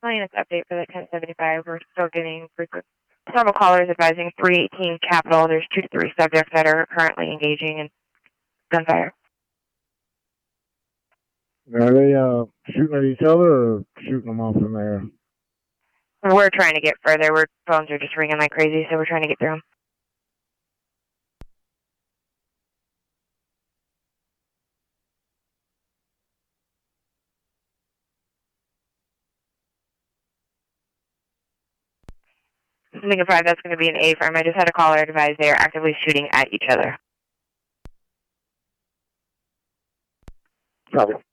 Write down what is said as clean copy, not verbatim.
Linus update for the 1075. We're still getting frequent several callers advising 318 Capitol. There's 2 to 3 subjects that are currently engaging in gunfire. Are they shooting at each other or shooting them off in there? We're trying to get further. Phones are just ringing like crazy, so we're trying to get through them. Lincoln 5, that's going to be an A firm. I just had a caller advise they are actively shooting at each other. Copy.